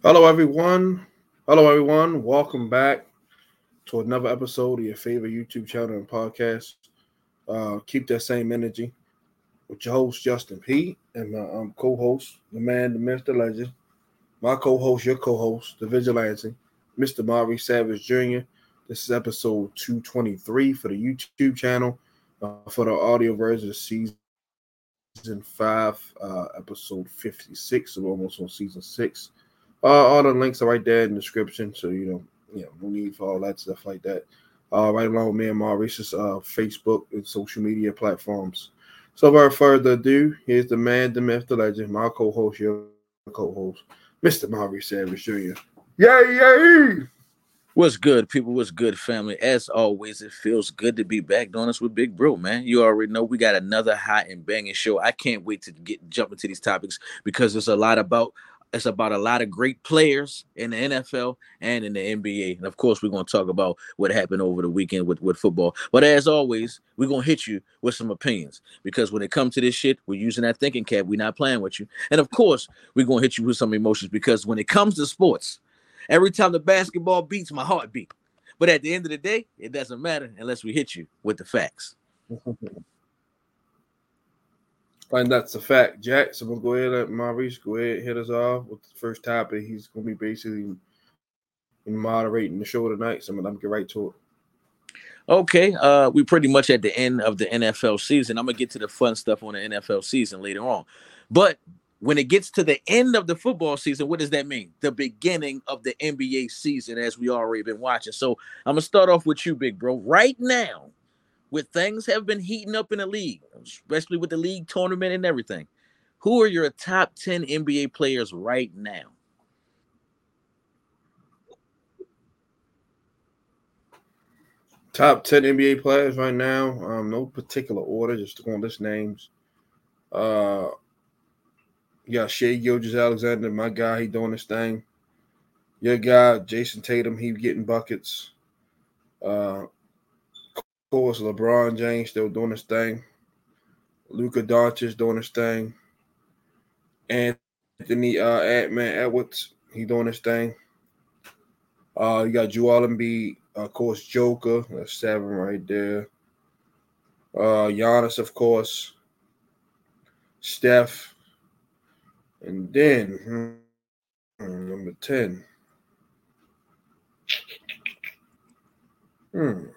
Hello, everyone. Hello, everyone. Welcome back to another episode of your favorite YouTube channel and podcast. Keep that same energy with your host, Justin P., and my co-host, the man, the myth, the legend. My co-host, your co-host, the vigilante, Mr. Maury Savage Jr. This is episode 223 for the YouTube channel. For the audio version of season 5, episode 56. So we're almost on season 6. All the links are right there in the description, so no need for all that stuff like that. Right along with me and Maurice's Facebook and social media platforms. So without further ado, here's the man, the myth, the legend, my co-host, your co-host, Mr. Maurice Savage Jr. Yay! What's good, people? What's good, family? As always, it feels good to be back doing this with Big Bro, man. You already know we got another hot and banging show. I can't wait to jump into these topics because it's about a lot of great players in the NFL and in the NBA. And of course, we're gonna talk about what happened over the weekend with football. But as always, we're gonna hit you with some opinions. Because when it comes to this shit, we're using that thinking cap. We're not playing with you. And of course, we're gonna hit you with some emotions because when it comes to sports, every time the basketball beats, my heart beat. But at the end of the day, it doesn't matter unless we hit you with the facts. And that's a fact, Jack. So we'll go ahead and let Maurice go ahead and hit us off with the first topic. He's going to be basically moderating the show tonight, so I'm going to get right to it. Okay, we pretty much at the end of the NFL season. I'm gonna get to the fun stuff on the NFL season later on. But when it gets to the end of the football season, what does that mean? The beginning of the NBA season, as we already been watching. So I'm gonna start off with you, big bro. Right now, with things have been heating up in the league, especially with the league tournament and everything. Who are your top 10 NBA players right now? Top 10 NBA players right now. No particular order, just going to list names. Uh, you got Shea Gilgis Alexander, my guy, he doing his thing. Your guy, Jason Tatum, he getting buckets. Of course, LeBron James still doing his thing. Luka Doncic doing his thing. Anthony Ant-Man Edwards, he doing his thing. You got Joel Embiid, of course, Joker, that's 7 right there. Giannis, of course, Steph, and then number 10. Hmm.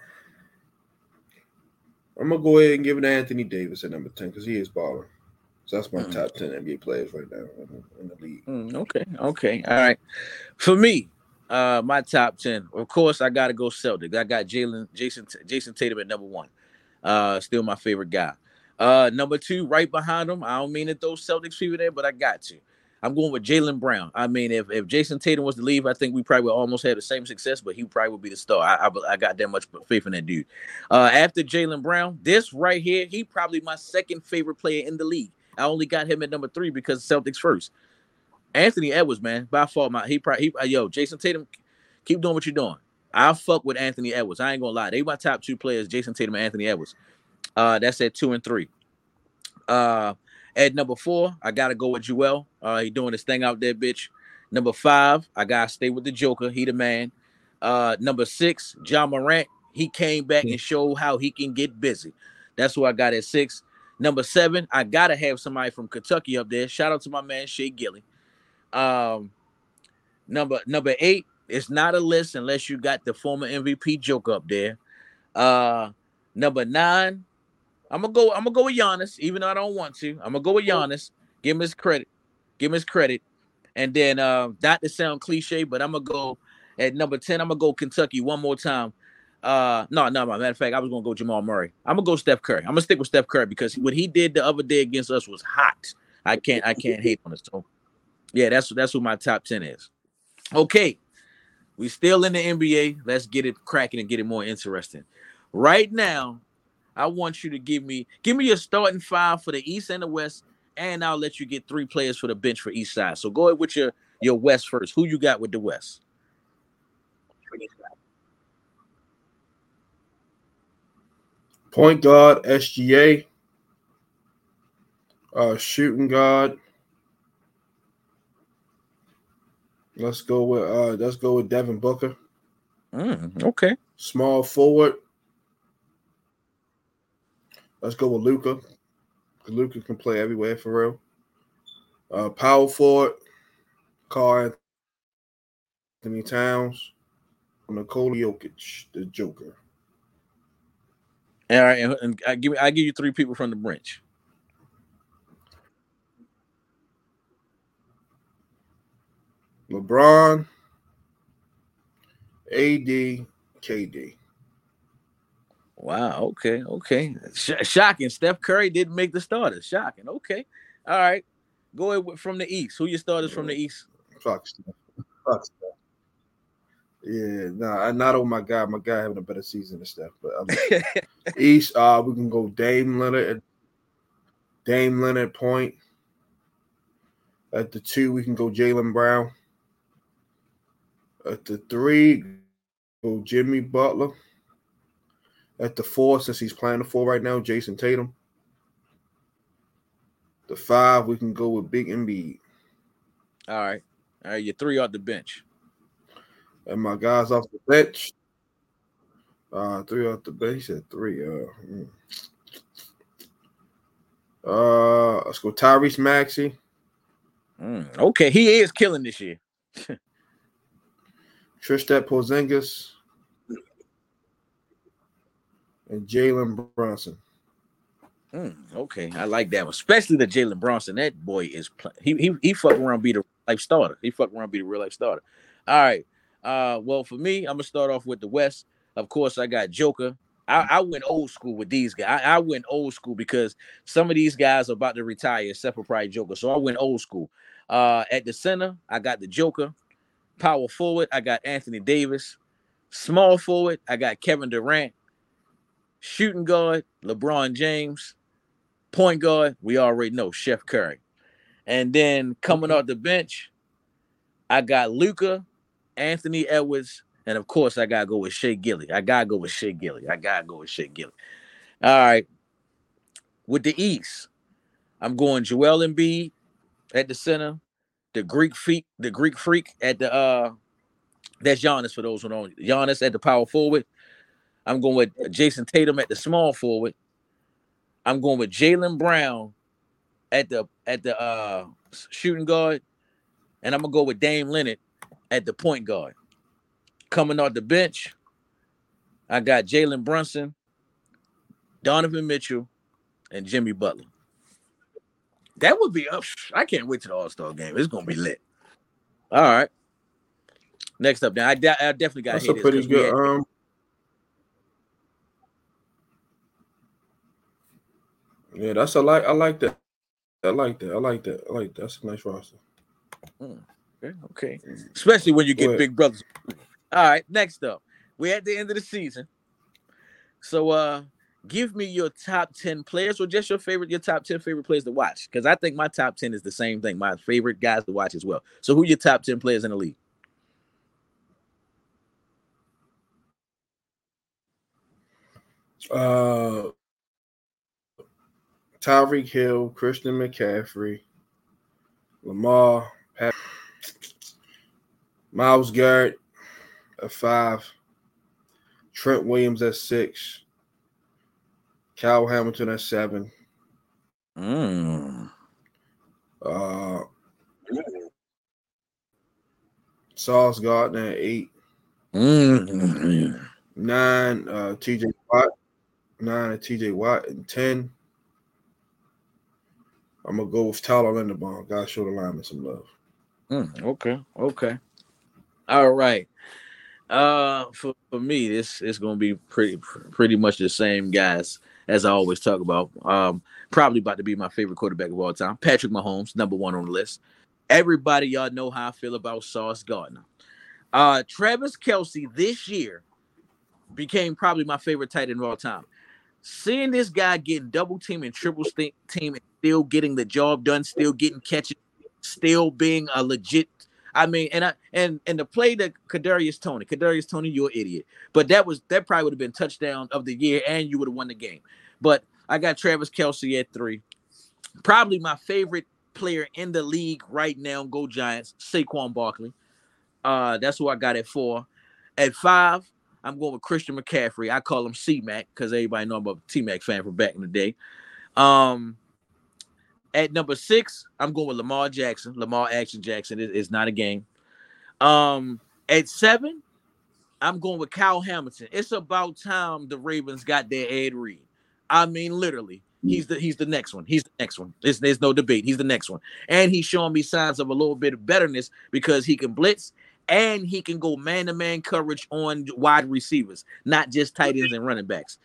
I'm gonna go ahead and give it to Anthony Davis at number 10 because he is balling. So that's my Mm, top 10 NBA players right now in the league. okay, all right. For me, my top 10, of course, I got to go Celtics. I got Jason Tatum at number one. Still my favorite guy. Number two, right behind him. I don't mean to throw Celtics people there, but I got to. I'm going with Jalen Brown. I mean, if Jason Tatum was to leave, I think we probably would almost have the same success, but he probably would be the star. I got that much faith in that dude. After Jalen Brown, this right here, he probably my second favorite player in the league. I only got him at number three because Celtics first. Anthony Edwards, man, by far, yo, Jason Tatum, keep doing what you're doing. I fuck with Anthony Edwards. I ain't gonna lie. They my top two players, Jason Tatum and Anthony Edwards. That's at 2 and 3. Uh, at number four, I gotta go with Joel. He doing his thing out there, bitch. Number five, I gotta stay with the Joker. He the man. Number six, John Morant. He came back and showed how he can get busy. That's who I got at six. Number seven, I gotta have somebody from Kentucky up there. Shout out to my man Shea Gilly. Um, number eight, it's not a list unless you got the former MVP joke up there. Uh Number nine, I'm gonna go with Giannis, even though I don't want to. I'm gonna go with Giannis. Give him his credit. Give him his credit. And then not to sound cliche, but I'm gonna go at number 10. I'm gonna go Kentucky one more time. No, matter of fact, I was gonna go Jamal Murray. I'm gonna go Steph Curry. I'm gonna stick with Steph Curry because what he did the other day against us was hot. I can't hate on it. So yeah, that's who my top 10 is. Okay, we still in the NBA. Let's get it cracking and get it more interesting. Right now, I want you to give me your starting five for the East and the West, and I'll let you get three players for the bench for each side. So go ahead with your West first. Who you got with the West? Point guard, SGA. Shooting guard, Let's go with Devin Booker. Okay. Small forward. Let's go with Luka. Luka can play everywhere for real. Power forward. Karl Anthony Towns. Nikola Jokic, the Joker. All right, and I give you three people from the bench. LeBron, AD, KD. Wow. Okay. Shocking. Steph Curry didn't make the starters. Shocking. Okay. All right. Go ahead from the East. Who your starters from the East? Fuck Steph. Yeah, not on my guy. My guy having a better season than Steph. But East, we can go Dame Leonard point. At the 2, we can go Jaylen Brown. At the 3, go Jimmy Butler. At the 4, since he's playing the 4 right now, Jason Tatum. The 5, we can go with Big Embiid. All right. Your 3 off the bench. And my guys off the bench. 3 off the bench. At 3. Let's go Tyrese Maxey. Okay, he is killing this year. Kristaps Porzingis. And Jalen Brunson. Okay, I like that one, especially the Jalen Brunson. That boy is he fucking around be the life starter. He fucking around be the real life starter. All right. Well, for me, I'm gonna start off with the West. Of course, I got Joker. I went old school with these guys. I went old school because some of these guys are about to retire, except for probably Joker. So I went old school. At the center, I got the Joker. Power forward, I got Anthony Davis. Small forward, I got Kevin Durant. Shooting guard, LeBron James. Point guard, we already know, Steph Curry. And then coming off the bench, I got Luka, Anthony Edwards, and of course, I gotta go with Shea Gilly. All right. With the East, I'm going Joel Embiid at the center, the Greek freak at the that's Giannis for those who don't. Giannis at the power forward. I'm going with Jason Tatum at the small forward. I'm going with Jaylen Brown at the shooting guard, and I'm gonna go with Dame Leonard at the point guard. Coming off the bench, I got Jalen Brunson, Donovan Mitchell, and Jimmy Butler. That would be up. I can't wait to the All-Star game. It's gonna be lit. All right. Next up, now I definitely got. That's a pretty good. Yeah, that's I like that. That's a nice roster. Okay. Especially when you get big brothers. All right. Next up, we're at the end of the season. So, give me your top 10 players, or just your top 10 favorite players to watch. Because I think my top 10 is the same thing. My favorite guys to watch as well. So, who are your top 10 players in the league? Tyreek Hill, Christian McCaffrey, Lamar, Myles Garrett at 5, Trent Williams at 6, Kyle Hamilton at 7. Sauce Gardner at 8. 9, TJ Watt. 9 at TJ Watt, and 10. I'm gonna go with Tyler Linderbaum. Gotta show the lineman some love. Okay. All right. For me, this is gonna be pretty much the same guys as I always talk about. Probably about to be my favorite quarterback of all time, Patrick Mahomes, number 1 on the list. Everybody, y'all know how I feel about Sauce Gardner. Travis Kelce this year became probably my favorite tight end of all time. Seeing this guy getting double team and triple team and still getting the job done, still getting catches, still being a legit. I mean, and the play that Kadarius Toney, you're an idiot. But that probably would have been touchdown of the year, and you would have won the game. But I got Travis Kelce at 3. Probably my favorite player in the league right now. Go Giants, Saquon Barkley. That's who I got at 4. At 5, I'm going with Christian McCaffrey. I call him C-Mac because everybody know I'm a T-Mac fan from back in the day. At number 6, I'm going with Lamar Jackson. Lamar Action Jackson is not a game. At 7, I'm going with Kyle Hamilton. It's about time the Ravens got their Ed Reed. I mean, literally, he's the next one. He's the next one. There's no debate. He's the next one. And he's showing me signs of a little bit of betterness because he can blitz and he can go man-to-man coverage on wide receivers, not just tight ends and running backs.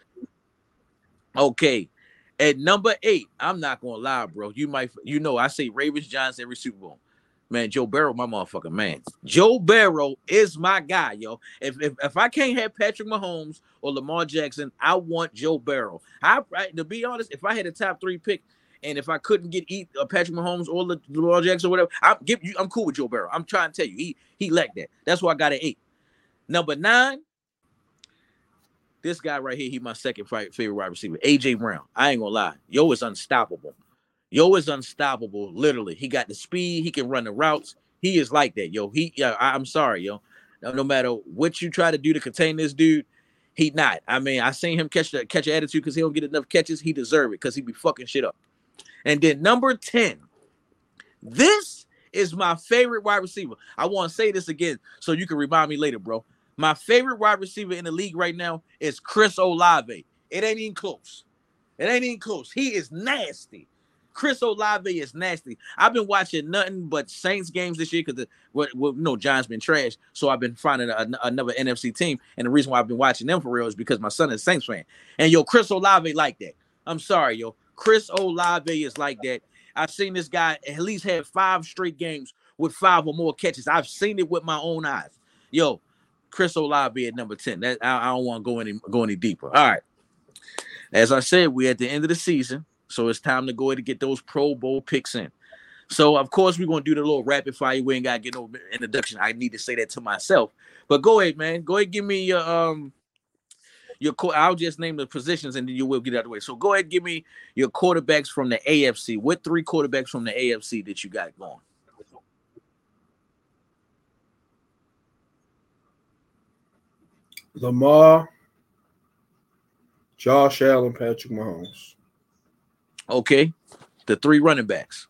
Okay. At number 8, I'm not gonna lie, bro. I say Ravens Giants every Super Bowl. Man, Joe Burrow, my motherfucking man. Joe Burrow is my guy, yo. If I can't have Patrick Mahomes or Lamar Jackson, I want Joe Burrow. To be honest, if I had a top 3 pick, and if I couldn't get Patrick Mahomes or Lamar Jackson or whatever, I'm cool with Joe Burrow. I'm trying to tell you, he like that. That's why I got an 8. Number 9. This guy right here, he's my second favorite wide receiver, A.J. Brown. I ain't gonna lie. Yo is unstoppable. Literally. He got the speed. He can run the routes. He is like that, yo. I'm sorry, yo. No matter what you try to do to contain this dude, he not. I mean, I seen him catch an attitude because he don't get enough catches. He deserve it because he be fucking shit up. And then number 10. This is my favorite wide receiver. I want to say this again so you can remind me later, bro. My favorite wide receiver in the league right now is Chris Olave. It ain't even close. He is nasty. Chris Olave is nasty. I've been watching nothing but Saints games this year because Giants been trash. So I've been finding another NFC team. And the reason why I've been watching them for real is because my son is a Saints fan. And Chris Olave like that. I'm sorry, Chris Olave is like that. I've seen this guy at least have 5 straight games with 5 or more catches. I've seen it with my own eyes. Chris Olave at number 10. I don't want to go any deeper. All right. As I said, we're at the end of the season, so it's time to go ahead and get those Pro Bowl picks in. So, of course, we're going to do the little rapid fire. We ain't got to get no introduction. I need to say that to myself. But go ahead, man. Go ahead, give me your I'll just name the positions and then you will get out of the way. So go ahead and give me your quarterbacks from the AFC. What 3 quarterbacks from the AFC that you got going? Lamar, Josh Allen, Patrick Mahomes. Okay. The 3 running backs.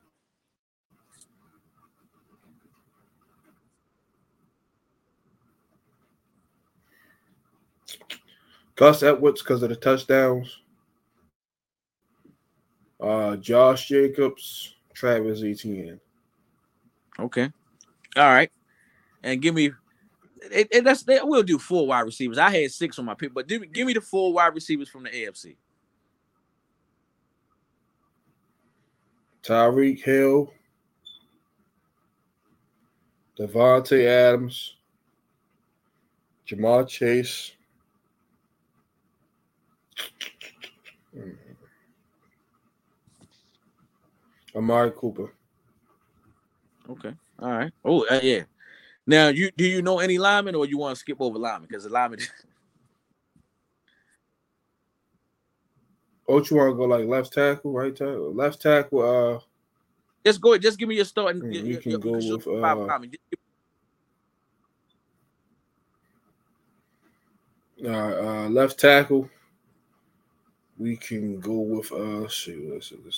Gus Edwards because of the touchdowns. Josh Jacobs, Travis Etienne. Okay. All right. And give me we'll do 4 wide receivers. I had 6 on my pick, but give me the 4 wide receivers from the AFC. Tyreek Hill, Devontae Adams, Jamar Chase, Amari Cooper. Okay. All right. Oh, yeah. Now, do you know any linemen, or you want to skip over linemen? Because the linemen. Oh, you want to go like left tackle, right tackle? Left tackle. Just go. Just give me your starting. You can go with 5 linemen. Left tackle. We can go with let's see.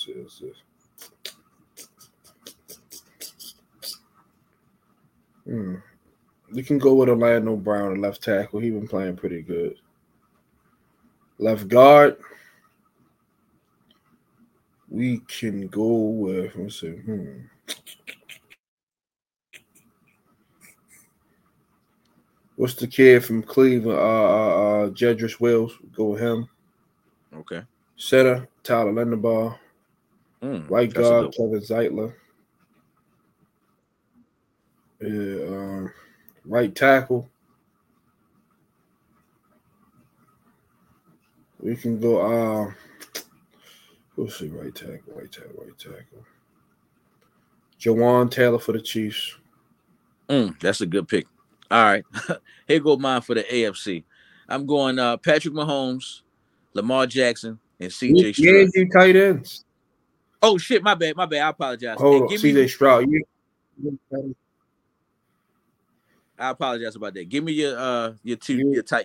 We can go with Orlando Brown, left tackle. He's been playing pretty good. Left guard. We can go with, let's see. What's the kid from Cleveland? Jedrick Wills. Go with him. Okay. Center, Tyler Linderbaugh. Right guard, Kevin Zeitler. Right tackle. We can go. We'll see. Right tackle. Jawan Taylor for the Chiefs. That's a good pick. All right. Here go mine for the AFC. I'm going Patrick Mahomes, Lamar Jackson, and CJ Stroud. Yeah, tight ends. Oh shit, my bad. I apologize. Hold on, CJ Stroud. I apologize about that. Give me your two.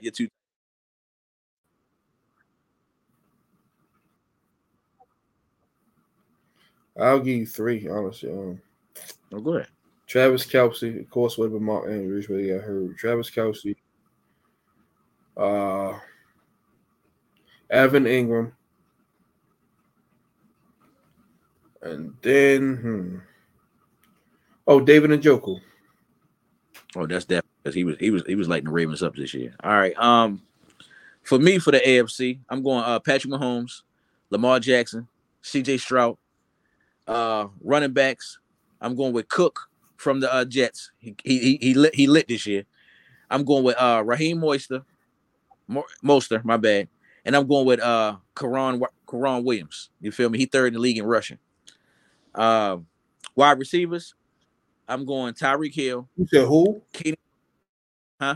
I'll give you three, honestly. Oh, go ahead. Travis Kelce, of course, would have been Mark Andrews, but he got hurt. Travis Kelce, Evan Ingram, and then David Njoku. Oh, that's definitely because he was lighting the Ravens up this year. All right. For me, for the AFC, I'm going Patrick Mahomes, Lamar Jackson, C.J. Stroud. Running backs, I'm going with Cook from the Jets. He lit this year. I'm going with Raheem Mostert, my bad, and I'm going with Karan Williams. You feel me? He third in the league in rushing. Wide receivers, I'm going Tyreek Hill. You said who? Huh?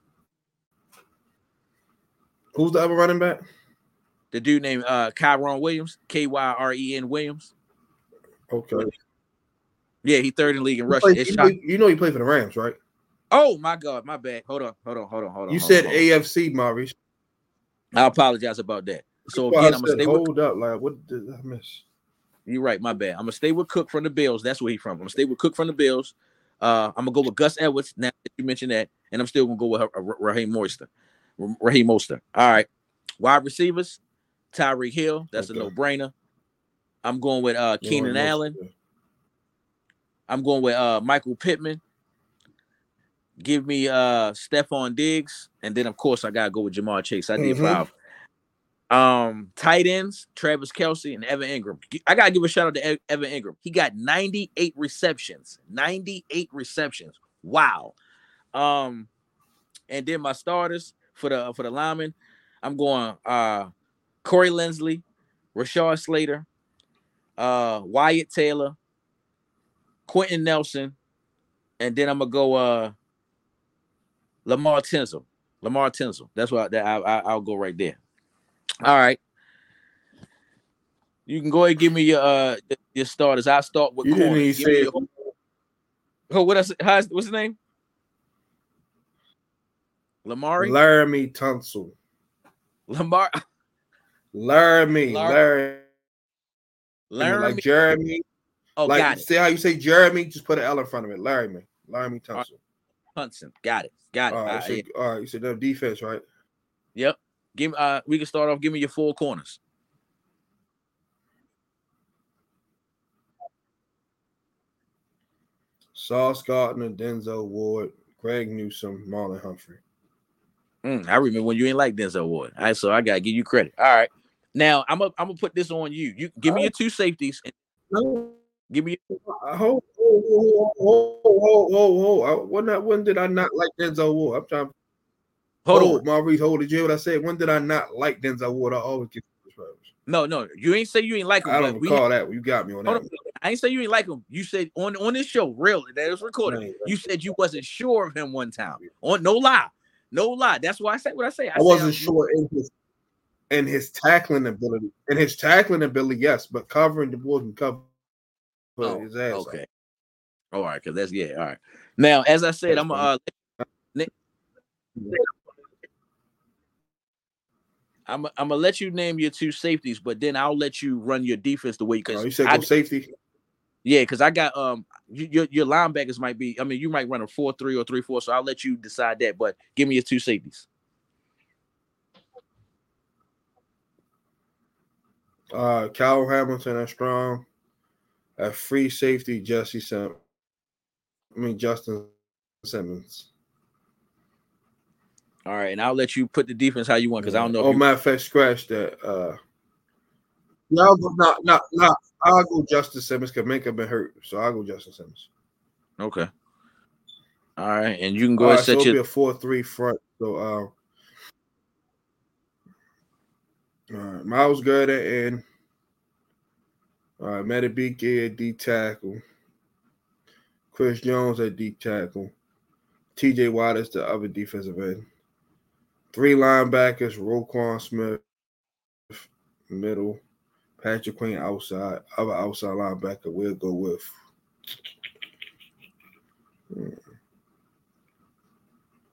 Who's the other running back? The dude named Kyren Williams, Kyren Williams. Okay. Yeah, he third in the league in rushing. You know he played for the Rams, right? Oh my God, my bad. Hold on. You said AFC, Maurice. I apologize about that. So again, I'm gonna stay hold up. Like, what did I miss? You're right, my bad. I'm gonna stay with Cook from the Bills. That's where he's from. I'm gonna stay with Cook from the Bills. I'm gonna go with Gus Edwards. Now that you mentioned that, and I'm still gonna go with Raheem Mostert. All right. Wide receivers, Tyreek Hill. That's a no-brainer. I'm going with Keenan Allen. I'm going with Michael Pittman. Give me Stephon Diggs, and then of course I gotta go with Jamar Chase. I did 5. Tight ends, Travis Kelce and Evan Ingram. I gotta give a shout out to Evan Ingram. He got 98 receptions. 98 receptions. Wow. And then my starters for the linemen, I'm going Corey Linsley, Rashard Slater, Wyatt Taylor, Quentin Nelson, and then I'm gonna go Lamar Tinsley. That's what I'll go right there. All right. You can go ahead and give me your starters. I'll start with corner. What's his name? Laremy Tunsil. Laramie. Like Jeremy. Oh, like, got it. See how you say Jeremy? Just put an L in front of it. Laramie Tunsil. Hudson. Got it. All right, you said no defense, right? Yep. We can start off. Give me your 4 corners. Sauce Gardner, Denzel Ward, Greg Newsome, Marlon Humphrey. I remember when you ain't like Denzel Ward. All right, so I gotta give you credit. All right. Now I'm gonna put this on you. You give me your 2 safeties. Give me. Hold. When did I not like Denzel Ward? I'm trying. Hold on, Maurice. Did you hear what I said? When did I not like Denzel Ward? I always get this. No. You ain't say you ain't like him. I don't recall that. You got me on that. I ain't say you ain't like him. You said on this show, really, that was recorded. Right. You said you wasn't sure of him one time. No lie. That's why I say what I say. I wasn't sure in his tackling ability. Yes, but covering the board and cover his ass. Okay. All right, because that's all right. Now, as I said, I'm gonna let you name your 2 safeties, but then I'll let you run your defense the way you said go safety. Yeah, because I got your linebackers might be. I mean, you might run a 4-3 or 3-4, so I'll let you decide that. But give me your 2 safeties. Kyle Hamilton and Strong. At free safety, Justin Simmons. All right, and I'll let you put the defense how you want because I don't know. Matter of fact, scratch that. I'll go Justin Simmons because Minka been hurt, so I'll go Justin Simmons. Okay. All right, and you can go ahead and set your. It'll be a 4-3 front. So, all right, Myles Garrett and Madubuike at D tackle. Chris Jones at D tackle. TJ Watt is the other defensive end. 3 linebackers, Roquan Smith, middle. Patrick Queen outside. Other outside linebacker we'll go with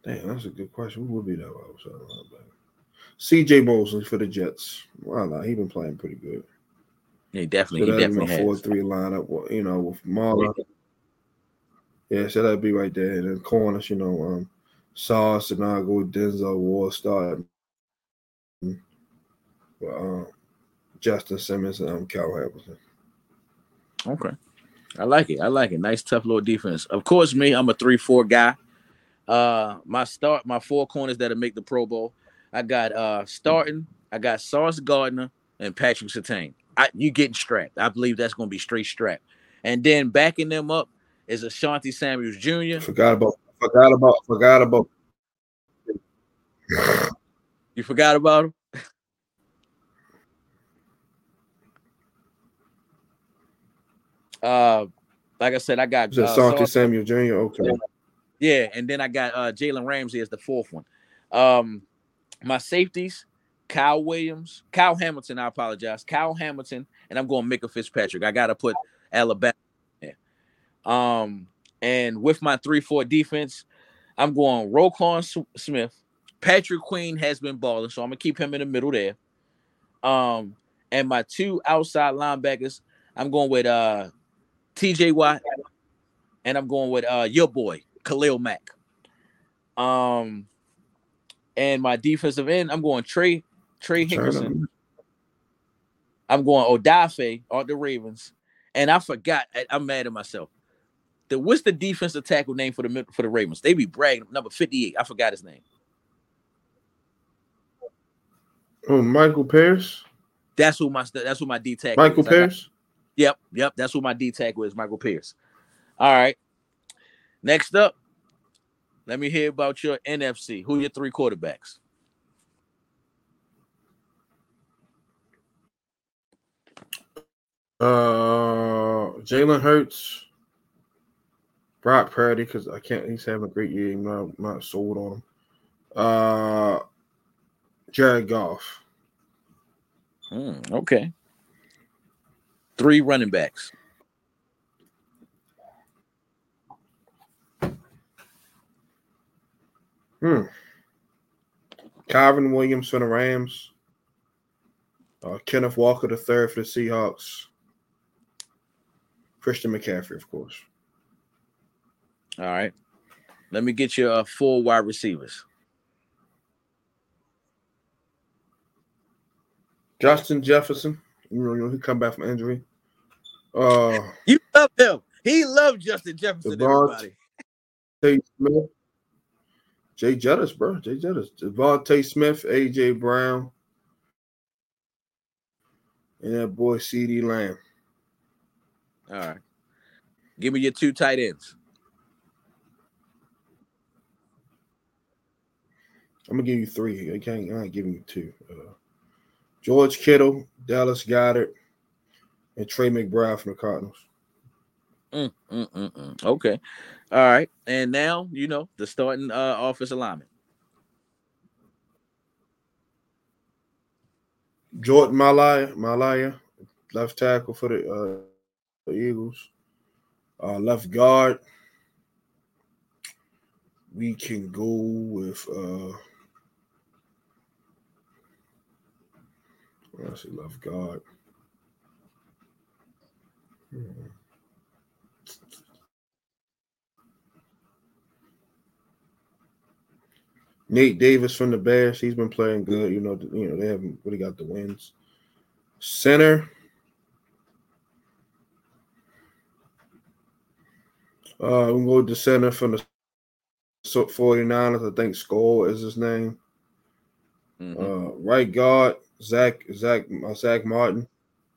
Damn, that's a good question. Who would be that outside linebacker? C.J. Mosley for the Jets. Wow, he been playing pretty good. He So that'd be my has. 4-3 lineup. With Marlon. Yeah, so that'd be right there. And then corners, Sauce and I go with Denzel Ward starting. Justin Simmons and Cal Hamilton. Okay. I like it. Nice, tough little defense. Of course, me, I'm a 3-4 guy. My 4 corners that'll make the Pro Bowl. I got starting, I got Sauce Gardner and Patrick Surtain. You getting strapped. I believe that's gonna be straight strapped. And then backing them up is Ashanti Samuels Jr. Forgot about. You forgot about him? Like I said, I got Asante Samuel Jr. Okay. Yeah, and then I got Jalen Ramsey as the 4th one. My safeties, Kyle Hamilton, I apologize. Kyle Hamilton, and I'm going Micah Fitzpatrick. I gotta put Alabama there. And with my 3-4 defense, I'm going Roquan Smith. Patrick Queen has been balling, so I'm gonna keep him in the middle there. And my 2 outside linebackers, I'm going with TJ Watt, and I'm going with your boy, Khalil Mack. And my defensive end, I'm going Trey Hickerson. I'm going Odafe on the Ravens. And I forgot, I'm mad at myself. What's the defensive tackle name for the Ravens? They be bragging, number 58. I forgot his name. Oh, Michael Pierce. That's who my D tackle Michael is. Pierce. Yep. That's who my D tackle is, Michael Pierce. All right. Next up, let me hear about your NFC. Who are your 3 quarterbacks? Jalen Hurts, Brock Purdy, because he's having a great year. I'm not sold on him. Jared Goff. Okay. 3 running backs. Kyron Williams for the Rams. Kenneth Walker III for the Seahawks. Christian McCaffrey, of course. All right. Let me get your 4 wide receivers. Justin Jefferson. He come back from injury. You love him. He loved Justin Jefferson, everybody. Smith. Jay Jettis, bro. Devontae Smith, A.J. Brown, and that boy CeeDee Lamb. All right. Give me your 2 tight ends. I'm going to give you 3. I'm not giving you 2. George Kittle, Dallas Goedert, and Trey McBride from the Cardinals. Okay. All right. And now, the starting offensive alignment. Jordan Malaya, left tackle for the Eagles. Left guard, we can go with let's see, left guard. Nate Davis from the Bears. He's been playing good. They haven't really got the wins. Center. We can go with the center from the 49ers. I think Skull is his name. Right guard, Zach Martin.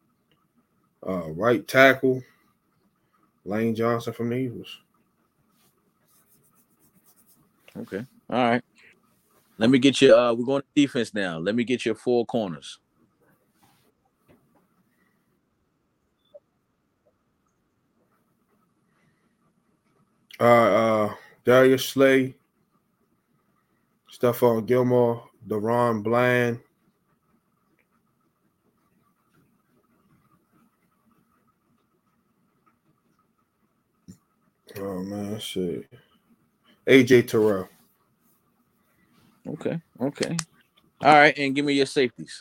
Right tackle, Lane Johnson from the Eagles. Okay. All right. Let me get you. We're going to defense now. Let me get your 4 corners. Darius Slay, Stephon Gilmore, Deron Bland. Oh man, let's see. AJ Terrell. Okay. All right, and give me your safeties.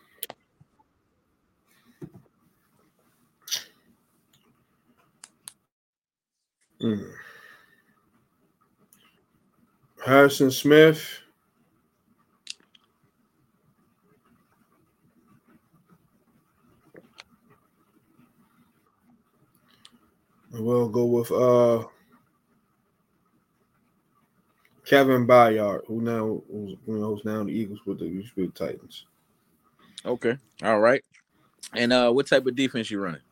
Harrison Smith. We'll go with Kevin Byard, who's now in the Eagles with the Titans. Okay. All right. And what type of defense you running?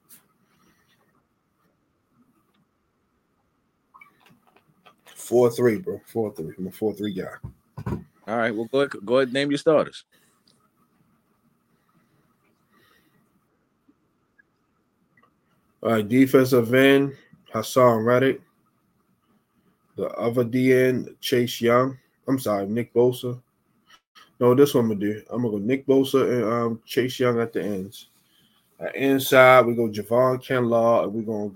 4-3, bro. 4-3. I'm a 4-3 guy. All right. Well, go ahead. Name your starters. All right, defensive end, Hassan Reddick. The other DN, Chase Young. I'm sorry, Nick Bosa. No, this one I'm gonna do. I'm gonna go Nick Bosa and Chase Young at the ends. Inside, we go Javon Kinlaw, and we're gonna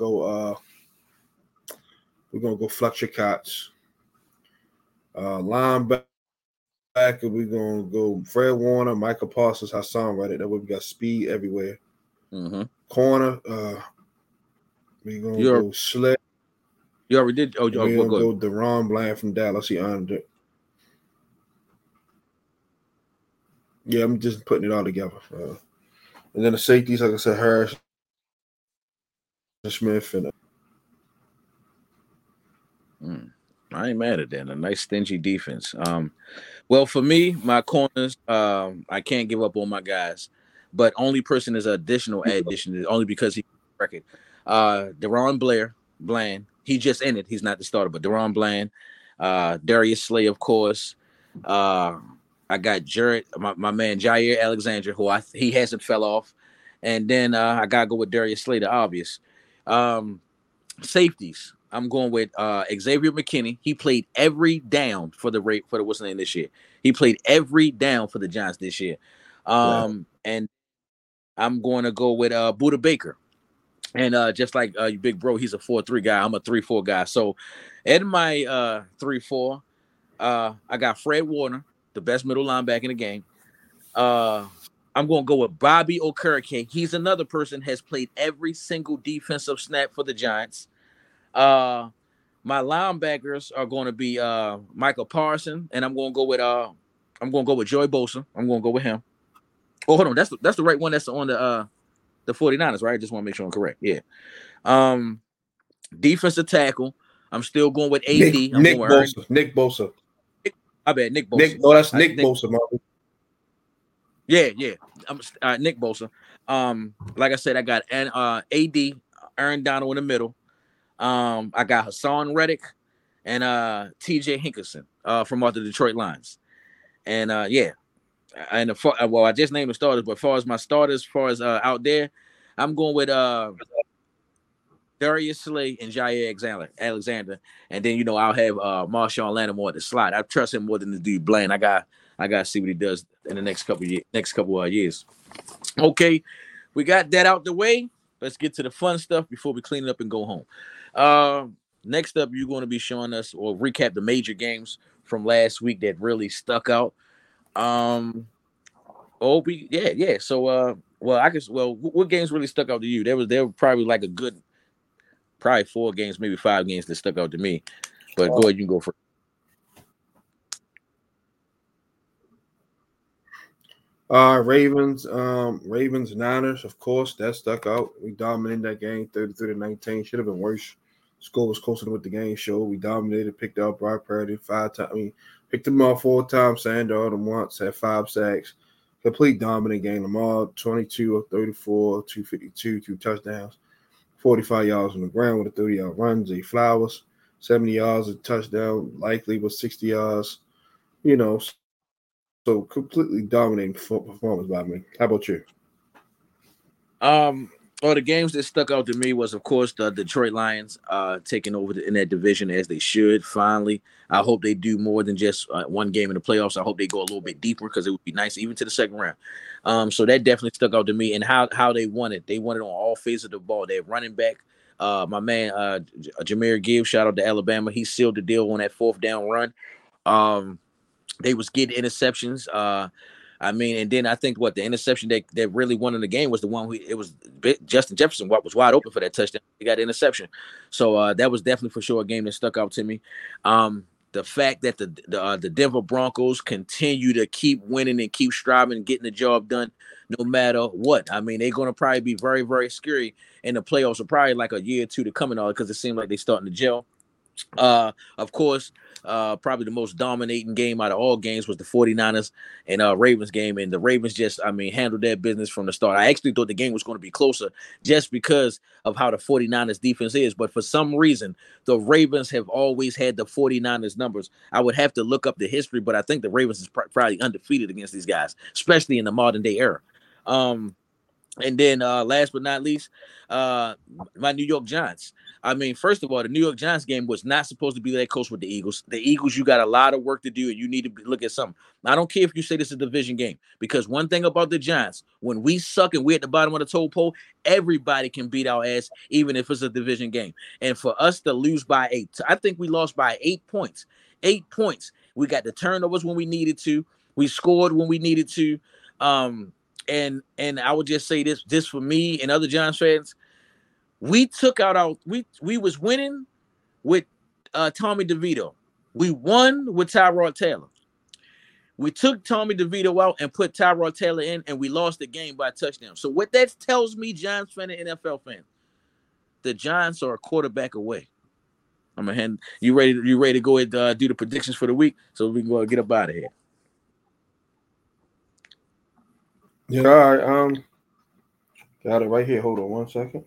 go Fletcher Cox. Linebacker, we're gonna go Fred Warner, Michael Parsons, Hassan Reddick. That way we got speed everywhere. Mm-hmm. Corner, we're gonna go Sled. You already did. We're gonna go DeRon Bland from Dallas. He earned it. Yeah, I'm just putting it all together. And then the safeties, like I said, Harrison Smith and. I ain't mad at that. A nice stingy defense. Well, for me, my corners, I can't give up on my guys, but only person is an additional addition is only because he record. DeRon Bland, he just in it. He's not the starter, but DeRon Bland, Darius Slay, of course. I got Jared, my man Jair Alexander, who he hasn't fell off, and then I gotta go with Darius Slay, the obvious. Safeties. I'm going with Xavier McKinney. He played every down for the what's the name this year. He played every down for the Giants this year. And I'm going to go with Budda Baker. And just like you big bro, he's a 4-3 guy. I'm a 3-4 guy. So in my 3-4, I got Fred Warner, the best middle linebacker in the game. I'm going to go with Bobby Okereke. He's another person has played every single defensive snap for the Giants. My linebackers are going to be Michael Parsons, and I'm going to go with Joey Bosa. I'm going to go with him. Oh, hold on, that's the right one. That's on the 49ers, right? I just want to make sure I'm correct. Yeah. Defensive tackle. I'm still going with AD. Nick Bosa. I bet Nick Bosa. That's Nick Bosa, Marvin. Yeah. I'm Nick Bosa. Like I said, I got AD, Aaron Donald in the middle. I got Hassan Reddick and TJ Hinkerson from the Detroit Lions. And yeah. And I just named the starters, but as far as my starters, out there, I'm going with Darius Slay and Jair Alexander. And then I'll have Marshawn Lattimore at the slot. I trust him more than the dude Bland. I got to see what he does in the next couple of years. Okay, we got that out the way. Let's get to the fun stuff before we clean it up and go home. Next up, you're going to be showing us or recap the major games from last week that really stuck out. So what games really stuck out to you? There were probably like a good, probably 4 games, maybe 5 games that stuck out to me. But go ahead, you can go first. Ravens, Niners, of course, that stuck out. We dominated that game 33-19. Should have been worse. Score was closer to what the game showed. We dominated, picked up Brock Purdy 5 times. Picked him up 4 times, Sandor him once, had 5 sacks. Complete dominant game. Lamar 22 of 34, 252, 2 touchdowns, 45 yards on the ground with a 30-yard run. Zay Flowers, 70 yards, a touchdown. Likely was 60 yards. So completely dominating performance by me. How about you? The games that stuck out to me was, of course, the Detroit Lions taking over in that division as they should. Finally, I hope they do more than just one game in the playoffs. I hope they go a little bit deeper because it would be nice even to the second round. So that definitely stuck out to me, and how they won it. They won it on all phases of the ball. They're running back. My man Jahmyr Gibbs, shout out to Alabama. He sealed the deal on that 4th down run. They was getting interceptions. I mean, and then I think the interception that really won in the game was the one it was Justin Jefferson was wide open for that touchdown. He got the interception. So that was definitely for sure a game that stuck out to me. The fact that the Denver Broncos continue to keep winning and keep striving and getting the job done no matter what. I mean, they're going to probably be very, very scary in the playoffs for probably like a year or two to come and all because it seems like they're starting to gel. Of course, probably the most dominating game out of all games was the 49ers and Ravens game. And the Ravens just, I mean, handled their business from the start. I actually thought the game was going to be closer just because of how the 49ers defense is. But for some reason, the Ravens have always had the 49ers numbers. I would have to look up the history, but I think the Ravens is probably undefeated against these guys, especially in the modern day era. And then last but not least, my New York Giants. I mean, first of all, the New York Giants game was not supposed to be that close with the Eagles. The Eagles, you got a lot of work to do, and you need to look at something. I don't care if you say this is a division game, because one thing about the Giants, when we suck and we're at the bottom of the toll pole, everybody can beat our ass, even if it's a division game. And for us to lose by 8, I think we lost by 8 points. 8 points. We got the turnovers when we needed to. We scored when we needed to. And I would just say this for me and other Giants fans, we took out we was winning with Tommy DeVito. We won with Tyrod Taylor. We took Tommy DeVito out and put Tyrod Taylor in, and we lost the game by a touchdown. So what that tells me, Giants fan and NFL fan, the Giants are a quarterback away. I'm gonna hand you ready to go ahead and do the predictions for the week so we can go get up out of here. Yeah, all right. Got it right here. Hold on one second.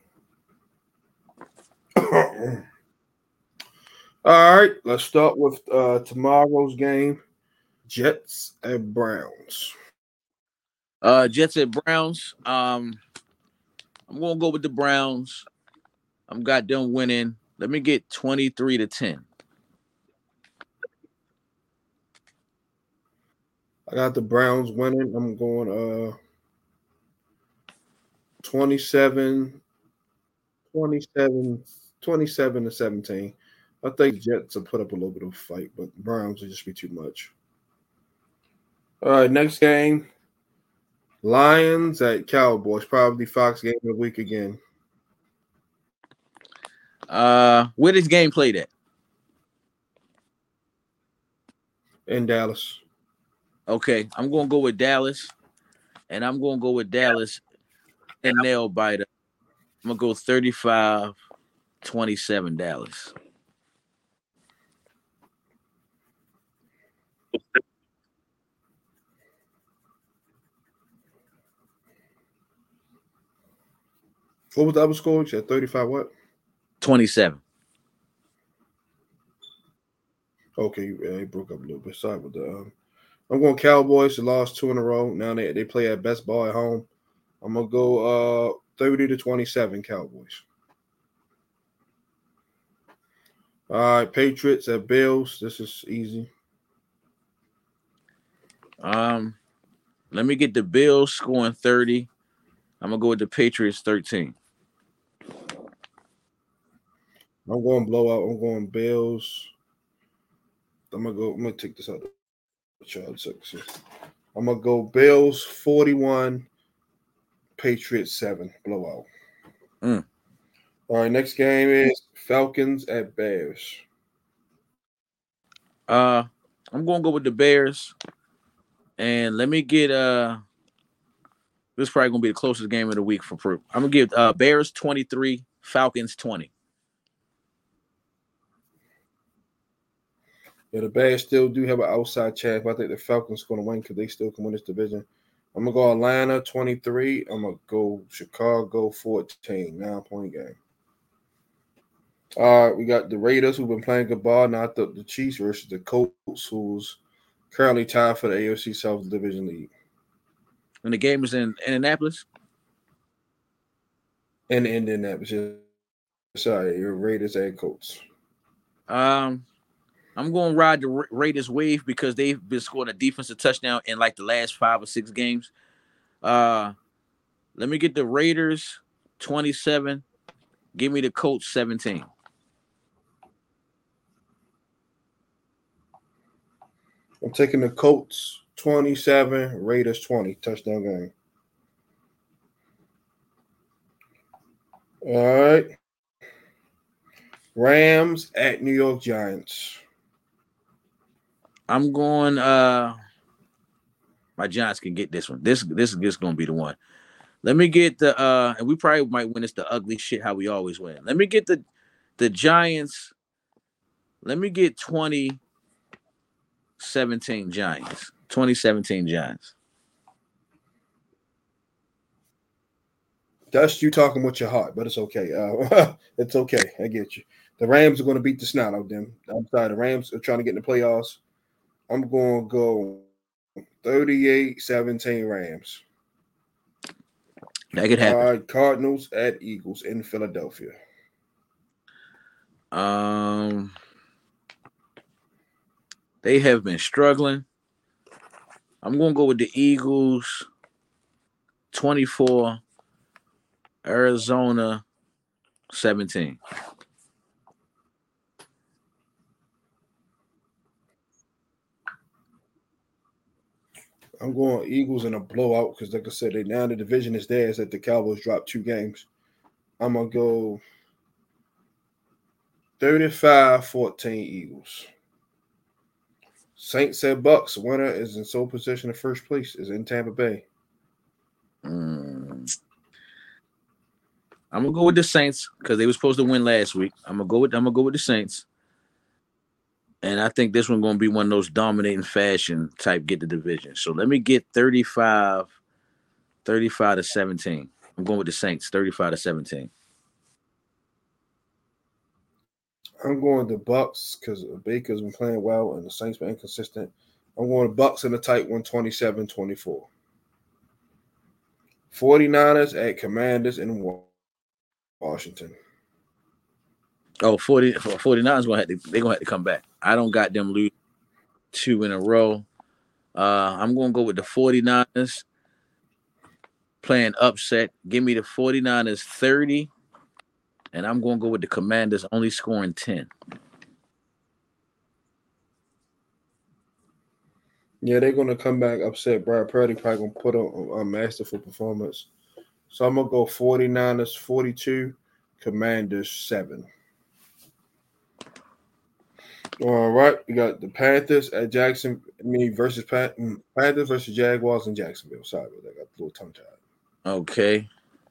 All right, let's start with tomorrow's game. Jets and Browns. Jets and Browns. I'm gonna go with the Browns. I'm got them winning. Let me get 23-10. I got the Browns winning. I'm going 27 to 17. I think Jets will put up a little bit of a fight, but Browns will just be too much. All right, next game. Lions at Cowboys. Probably Fox game of the week again. Where this game played at? In Dallas. Okay, I'm gonna go with Dallas, and I'm gonna go with Dallas and nail biter. I'm gonna go 35-27 Dallas. What was the other score? You said 35 what? 27. Okay, it broke up a little bit. Sorry about that. I'm going Cowboys. They lost 2 in a row. Now they play at Best Ball at home. I'm gonna go 30-27 Cowboys. All right, Patriots at Bills. This is easy. Let me get the Bills scoring 30. I'm gonna go with the Patriots 13. I'm going blowout. I'm going Bills. I'm gonna take this out of the child section. I'm gonna go Bills 41, Patriots 7 blowout. All right, next game is Falcons at Bears. I'm gonna go with the Bears, and let me get this is probably gonna be the closest game of the week for proof. I'm gonna give Bears 23, Falcons 20. Yeah, the Bears still do have an outside chance, but I think the Falcons are going to win because they still can win this division. I'm going to go Atlanta 23. I'm going to go Chicago 14. 9-point game. All right, we got the Raiders who've been playing good ball. Now the Chiefs versus the Colts, who's currently tied for the AFC South Division lead. And the game is in Indianapolis? In Indianapolis. Sorry, your Raiders and Colts. I'm going to ride the Raiders wave because they've been scoring a defensive touchdown in like the last 5 or 6 games. Let me get the Raiders 27. Give me the Colts 17. I'm taking the Colts 27, Raiders 20, touchdown game. All right. Rams at New York Giants. I'm going. My Giants can get this one. This is gonna be the one. Let me get the and we probably might win this the ugly shit how we always win. Let me get the Giants. Let me get 2017 Giants. 2017 Giants. That's you talking with your heart, but it's okay. It's okay. I get you. The Rams are going to beat the snot out of them. I'm sorry. The Rams are trying to get in the playoffs. I'm going to go 38-17 Rams. That could happen. All right, Cardinals at Eagles in Philadelphia. They have been struggling. I'm going to go with the Eagles 24, Arizona 17. I'm going Eagles in a blowout because, like I said, now the division is theirs that the Cowboys dropped 2 games. I'm going to go 35-14 Eagles. Saints at Bucks. Winner is in sole possession of first place. Is in Tampa Bay. I'm gonna go with the Saints because they were supposed to win last week. I'm gonna go with the Saints, and I think this one's gonna be one of those dominating fashion type get the division. So let me get 35 to 17. I'm going with the Saints, 35 to 17. I'm going the Bucks because Baker's been playing well and the Saints been inconsistent. I'm going the Bucks in a tight one, 27-24. 49ers at Commanders in Washington. Oh, 49ers they're gonna have to come back. I don't got them lose 2 in a row. I'm gonna go with the 49ers playing upset. Give me the 49ers 30, and I'm gonna go with the Commanders only scoring 10. Yeah, they're going to come back upset. Brad Purdy probably going to put on a masterful performance. So I'm going to go 49ers 42, Commanders 7. All right. We got the Panthers at versus Panthers versus Jaguars in Jacksonville. Sorry, I got a little tongue-tied. Okay.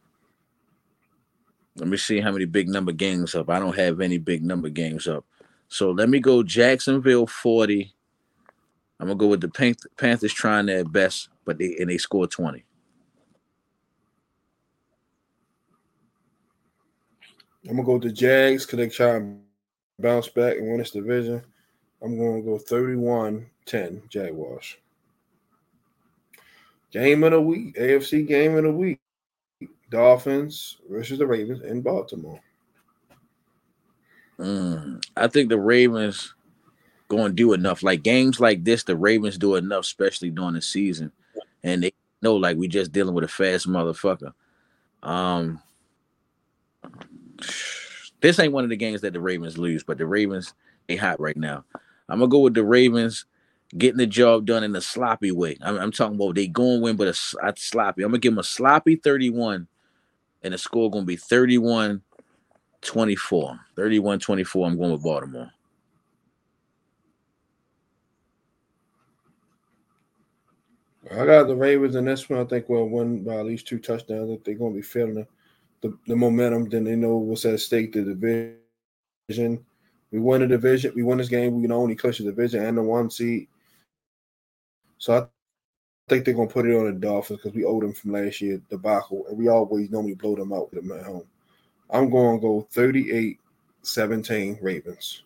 Let me see how many big number games up. I don't have any big number games up. So let me go Jacksonville 40. I'm gonna go with the Panthers trying their best, but they score 20. I'm gonna go with the Jags because they try and bounce back and win this division. I'm gonna go 31-10 Jaguars. Game of the week, AFC game of the week. Dolphins versus the Ravens in Baltimore. I think the Ravens going to do enough. Like games like this, the Ravens do enough, especially during the season, and they know like we just dealing with a fast motherfucker. This ain't one of the games that the Ravens lose, but the Ravens ain't hot right now. I'm gonna go with the Ravens getting the job done in a sloppy way. I'm talking about they going to win, but a sloppy. I'm gonna give them a sloppy 31, and the score gonna be 31-24. 31-24. I'm going with Baltimore. I got the Ravens in this one. I think we'll win by at least 2 touchdowns. If they're going to be feeling the momentum, then they know what's at stake. The division. We win the division. We win this game. We can only clinch the division and the 1 seed. So I think they're going to put it on the Dolphins because we owe them from last year, debacle, and we always normally blow them out with them at home. I'm going to go 38-17 Ravens.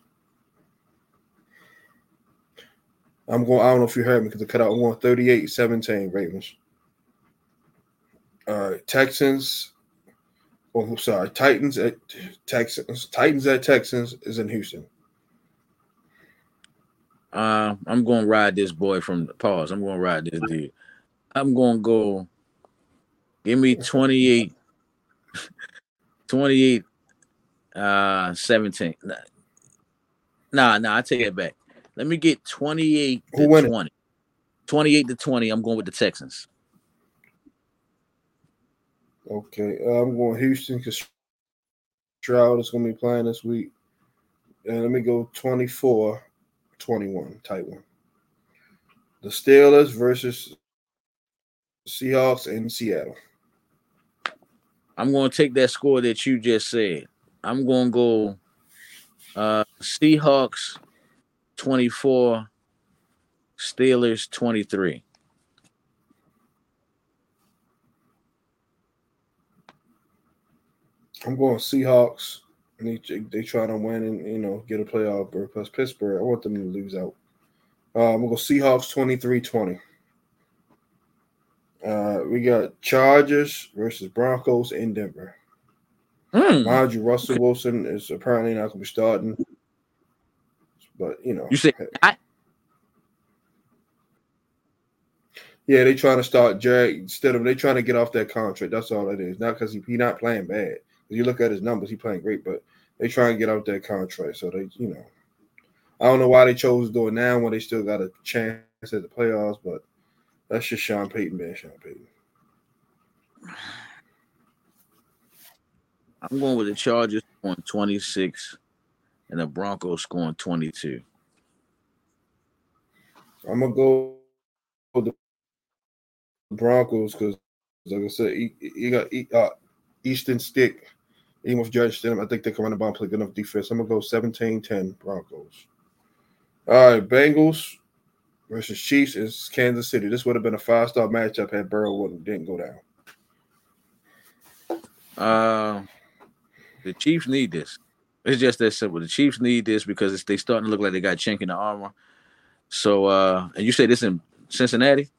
I don't know if you heard me because I cut out. I'm going 38-17 Ravens. All right, Texans. Oh, sorry, Titans at Texans. Titans at Texans is in Houston. I'm going to ride this boy from the pause. I'm going to ride this dude. I'm going to go. Give me 28. 17. Nah, I take it back. Let me get 28 Who to win it? 20. 28 to 20. I'm going with the Texans. Okay, I'm going Houston because Stroud is going to be playing this week. And let me go 24-21, tight one. The Steelers versus Seahawks in Seattle. I'm going to take that score that you just said. I'm going to go Seahawks 24, Steelers 23. I'm going Seahawks. They try to win and get a playoff berth. Plus Pittsburgh, I want them to lose out. I'm gonna go Seahawks 23-20. We got Chargers versus Broncos in Denver. Mind you, Russell Wilson is apparently not gonna be starting, but You say yeah, they trying to start Jared instead of they trying to get off that contract. That's all it is. Not because he not playing bad. If you look at his numbers, he playing great, but they trying to get off that contract. So they, I don't know why they chose to do it now when they still got a chance at the playoffs, but that's just Sean Payton being Sean Payton. I'm going with the Chargers scoring 26 and the Broncos scoring 22. I'm gonna go with the Broncos because, like I said, you got Easton Stick. Even with Judge Stidham, I think they can run the ball and play good enough defense. I'm gonna go 17-10 Broncos. All right, Bengals versus Chiefs is Kansas City. This would have been a 5-star matchup had Burrow didn't go down. The Chiefs need this. It's just that simple. The Chiefs need this because they starting to look like they got chink in the armor. So, and you say this in Cincinnati?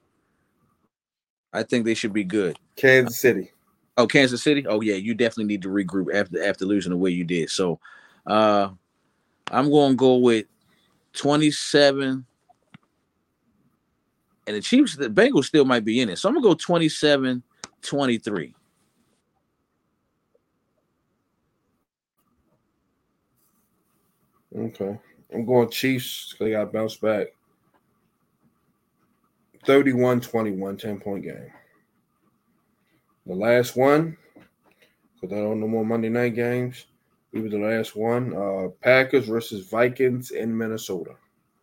I think they should be good. Kansas City. Oh, Kansas City? Oh, yeah. You definitely need to regroup after losing the way you did. So, I'm going to go with 27. And the Chiefs, the Bengals still might be in it. So, I'm going to go 27-23. Okay. I'm going Chiefs because they got bounced back. 31-21, 10-point game. The last one, because I don't know more Monday night games. We were the last one. Packers versus Vikings in Minnesota.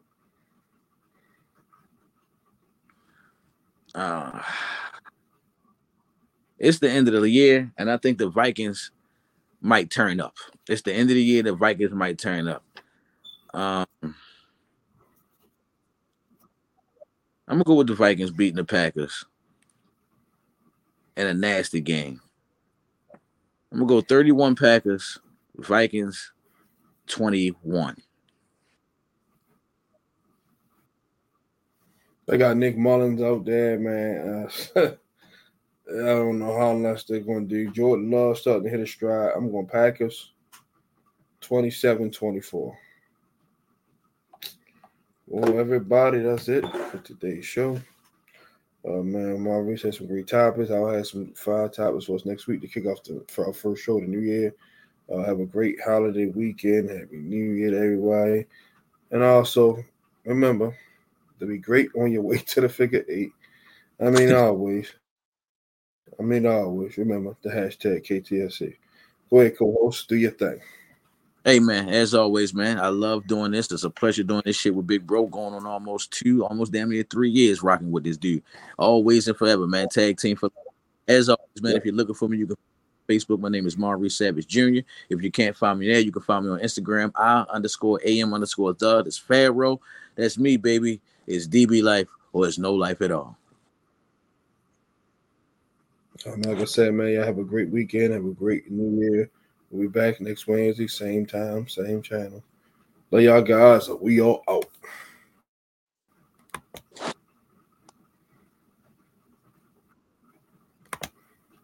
It's the end of the year, and I think the Vikings might turn up. It's the end of the year, the Vikings might turn up. I'm gonna go with the Vikings beating the Packers in a nasty game. I'm gonna go 31 Packers, Vikings 21. They got Nick Mullins out there, man. I don't know how much they're going to do. Jordan Love starting to hit a stride. I'm going Packers 27-24. Well, everybody, that's it for today's show. Man, Maurice had some great topics. I'll have some 5 topics for us next week to kick off for our first show of the new year. Have a great holiday weekend. Happy New Year to everybody. And also, remember to be great on your way to the figure 8. I mean, always. Remember the hashtag KTSC. Go ahead, co-host. Do your thing. Hey, man, as always, man, I love doing this. It's a pleasure doing this shit with Big Bro, going on almost damn near 3 years rocking with this dude. Always and forever, man. Tag team for. As always, man, If you're looking for me, you can Facebook. My name is Maurice Savage Jr. If you can't find me there, you can find me on Instagram. I_AM_the. That's Pharaoh. That's me, baby. It's DB life or it's no life at all. Like I said, man, y'all have a great weekend. Have a great new year. We'll be back next Wednesday, same time, same channel. Love y'all guys. We all out.